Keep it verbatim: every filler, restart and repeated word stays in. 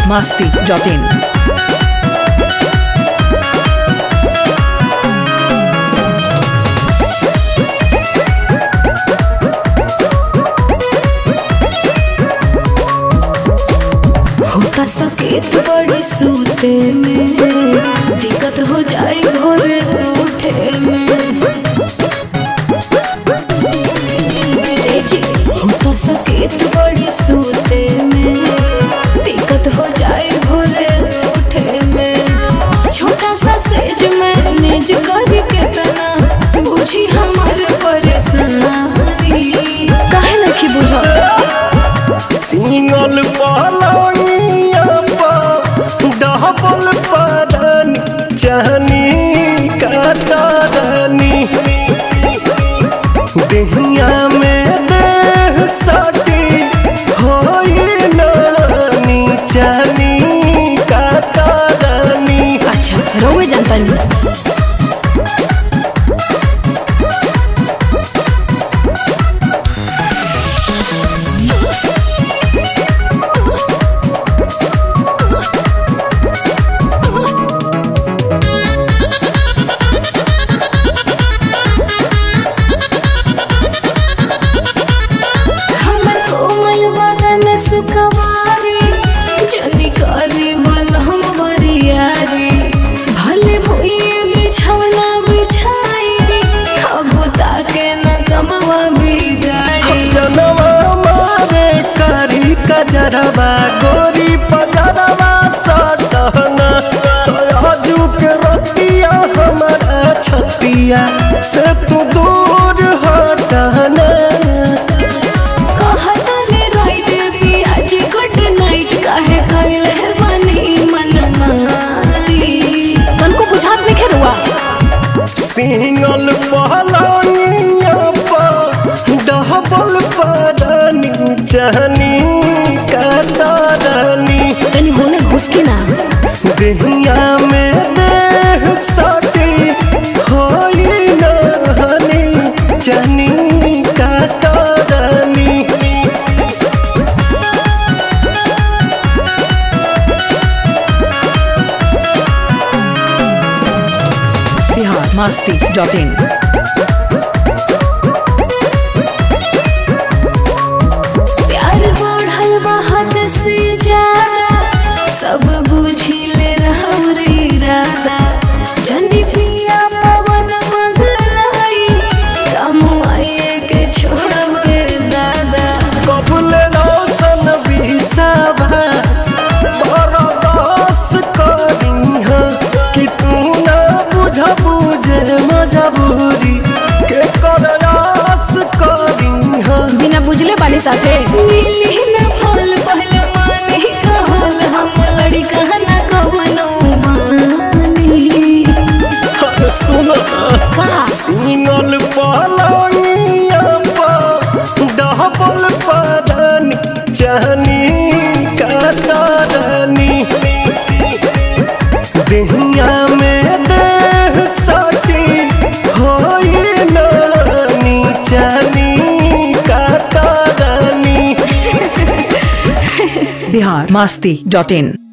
masti dot in. होता सकेत बड़ी सूते में दिक्कत हो जाए भोरे उठे में। होता सकेत बड़ी सूते में दिक्कत हो जाए भोरे उठे में। छोटा सा सेज मैनेज करी के तना बुझी हमारे परेशानी काहे नहीं बुझा सिंगल पलंगिया डबल पदानी चहनी काटानी देहिया में देह सटी होई नानी चहनी काटानी। अच्छा रोवे जानता नहीं। सुखवारी जनी करी बल हम बरियारी भले भुइए बिछौना बिछाई अगुता के न कमवा बिगाड़ी। जनवा मारे कारी कजरवा गोरी पजरवा सटना आजू के रतिया हमारा छतिया से तू दूर हटना। सिंगल पलंगिया डबल पदानी चहनी काटानी तनी होने घुस के ना देहिया में देह सटी होई नानी चहनी काटानी। masti dot in. प्यार बढ़ल बाहत से ज्यादा सब बुझी ले रहर इरादा जल्दी पिया पवन बदलाई कमुआए के छोड़ब दादा। कबुले रोशन विश्वास बरदास करिहा कि तू ना बुझ बुझे मजबूरी के करयास करिहा। बिना बुझले वाली साथे मिली ना फल पहले मानी कहल हम लड़ी कहना कवनो मानी। सुन सिंगल पलंगिया डबल पदानी चहनी काटानी देहिया में देह सटी होई नानी चहनी काटानी। Bihar masti dot in.